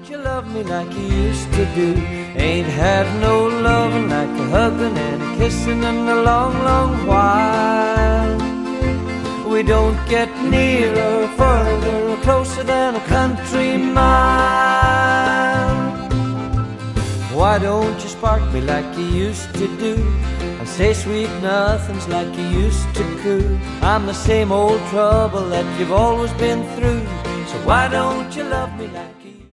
you love me like you used to do? Ain't had no loving like a hugging and a kissing in a long, long while. We don't get nearer, further, or closer than a country mile. Why don't you spark me like you used to do, and say sweet nothings like you used to coo? I'm the same old trouble that you've always been through, so why don't you love me like